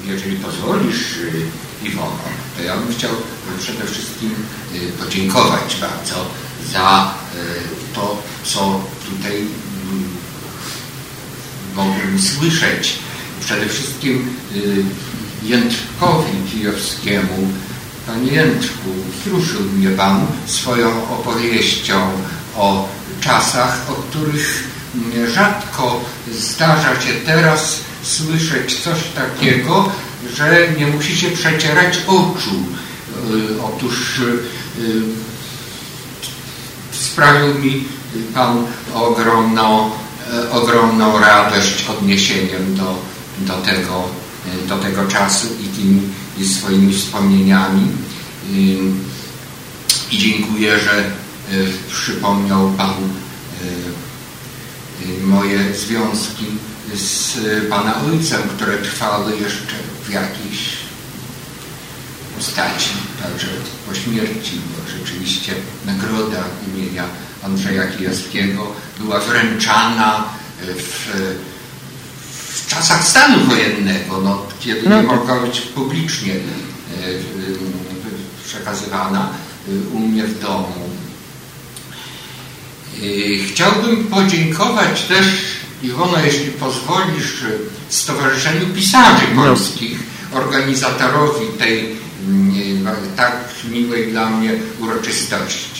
jeżeli pozwolisz, Iwono, to ja bym chciał przede wszystkim podziękować bardzo za to, co tutaj mogłem słyszeć. Przede wszystkim Jędrkowi Kijowskiemu. Panie Jędrku, wzruszył mnie Pan swoją opowieścią o czasach, o których rzadko zdarza się teraz słyszeć coś takiego, że nie musi się przecierać oczu. Otóż sprawił mi Pan ogromną radość odniesieniem do tego czasu i tymi swoimi wspomnieniami. I dziękuję, że przypomniał Pan moje związki z Pana Ojcem, które trwały jeszcze w jakiejś postaci, także po śmierci, bo rzeczywiście nagroda imienia Andrzeja Kijowskiego była wręczana w czasach stanu wojennego, kiedy nie mogła być publicznie przekazywana u mnie w domu. Chciałbym podziękować też, Iwono, jeśli pozwolisz, Stowarzyszeniu Pisarzy Polskich, organizatorowi tej tak miłej dla mnie uroczystości.